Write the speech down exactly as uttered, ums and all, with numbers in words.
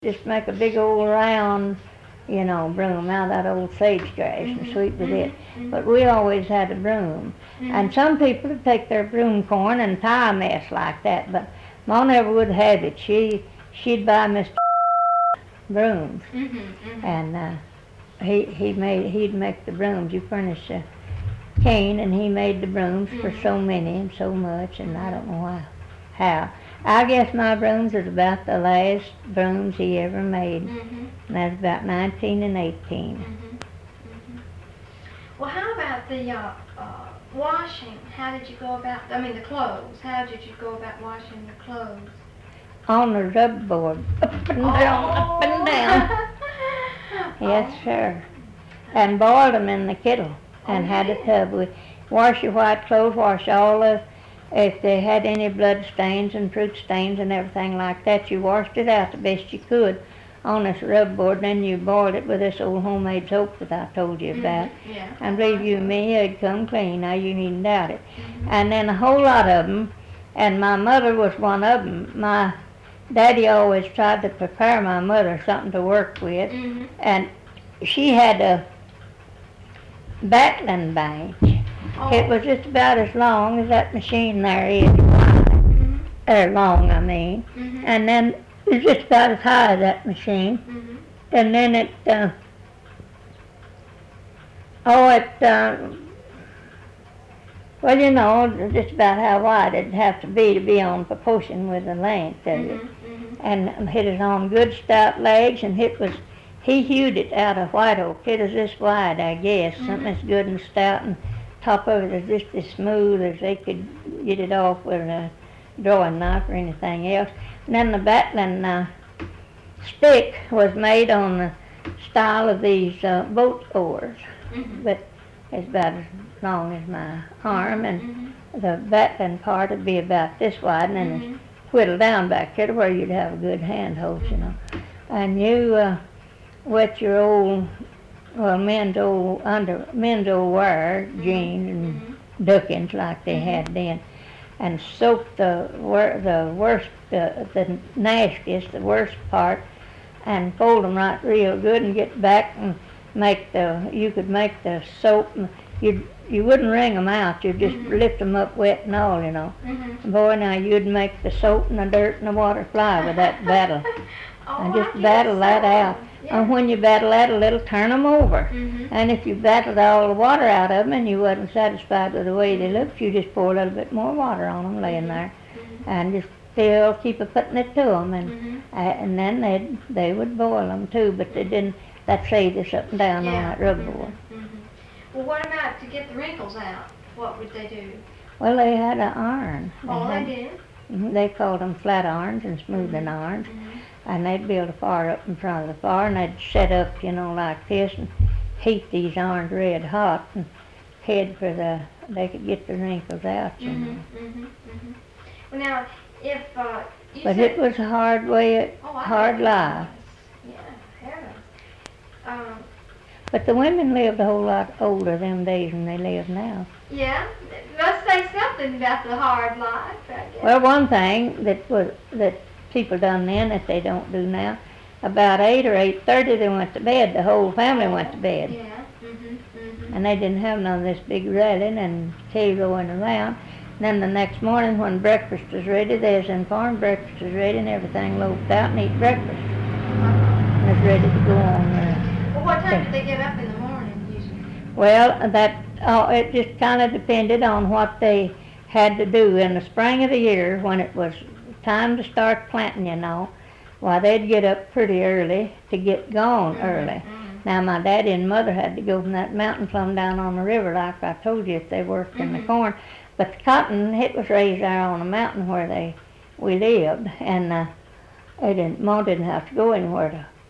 Just make a big old round, you know, broom out of that old sage grass Mhm, and sweep with mhm, it. mhm. But we always had a broom. Mhm. And some people would take their broom corn and tie a mess like that, but Ma never would have it. She, she'd buy Mister brooms, Mhm, mhm. and uh, he, he made, he'd make the brooms. You furnish a cane, and he made the brooms for Mhm. so many and so much, and I don't know why, how. I guess my brooms is about the last brooms he ever made. Mhm, And that's about nineteen and eighteen. mhm, mhm. Well, how about the uh, uh, washing? How did you go about? I mean, the clothes. How did you go about washing the clothes? On the rub board, up and down, up and down. Yes, Oh. sir. And boiled them in the kettle and Oh, had a yeah. tub with. Wash your white clothes, wash all the, if they had any blood stains and fruit stains and everything like that, you washed it out the best you could on this rub board, and then you boiled it with this old homemade soap that I told you about. Mhm, yeah. And believe you me, it'd come clean. Now you needn't doubt it. Mhm. And then a whole lot of them, and my mother was one of them. My daddy always tried to prepare my mother something to work with, Mhm. and she had a battling bench. Oh. It was just about as long as that machine there is wide, Mhm, or long, I mean. mhm, And then it was just about as high as that machine. mhm. And then it, uh, oh, it, uh, well, you know, just about how wide it'd have to be to be on proportion with the length of it. Mhm, mhm. And hit it on good stout legs, and it was, he hewed it out of white oak. It was this wide, I guess, Mhm. something that's good and stout, and top of it is just as smooth as they could get it off with a drawing knife or anything else. And then the battling uh, stick was made on the style of these uh, boat oars, Mhm. but it's about as long as my arm, and Mhm. the battling part would be about this wide, and then Mhm. whittle down back here to where you'd have a good handhold, you know. And you uh, wet your old, well, men's old under, men's old wear, jeans and Mhm. duckings like they Mhm. had then, and soak the wor- the worst, uh, the nastiest, the worst part, and fold them right real good, and get back and make the, you could make the soap, and you you wouldn't wring them out, you'd just Mhm. lift them up wet and all, you know. Mhm. Boy, now you'd make the soap and the dirt and the water fly with that battle. Oh, And I just guess battle that so. out. Yeah. And when you battle that a little, turn them over. Mhm. And if you battled all the water out of them and you wasn't satisfied with the way they looked, you just pour a little bit more water on them laying there. Mhm. And just still keep a putting it to them. And, Mhm. uh, and then they'd, they would boil them too, but they didn't, that saved us up and down on Yeah. that rub Mhm, board. mhm. Well, what about to get the wrinkles out? What would they do? Well, they had an iron. Oh, had- they did? Mhm, They called them flat irons and smoothing irons. Mhm. And they'd build a fire up in front of the fire, and they'd set up, you know, like this, and heat these irons red hot, and head for the, they could get the wrinkles out, you know. Mhm, mhm, mhm. Well, now, if, uh, you But said... it was a hard way, Oh, I hard bet it life. was. Yeah, heavens. Um, But the women lived a whole lot older them days than they live now. yeah, let's say something about the hard life, I guess. Well, one thing that was, that people done then that they don't do now, about eight or eight thirty they went to bed. The whole family went to bed. Yeah, mhm, mhm. And they didn't have none of this big railing and hay going around. And then the next morning when breakfast was ready, they was informed breakfast was ready, and everything loafed out and eat breakfast. And was ready to go on. Uh, Well, what time did they get up in the morning usually? well, that oh, it just kind of depended on what they had to do. In the spring of the year, when it was time to start planting, you know, why they'd get up pretty early to get gone early. Mhm. Now my daddy and mother had to go from that mountain plumb down on the river, like I told you, if they worked in the Mhm. corn. But the cotton, it was raised there on the mountain where they we lived, and uh, they didn't, Ma didn't have to go anywhere to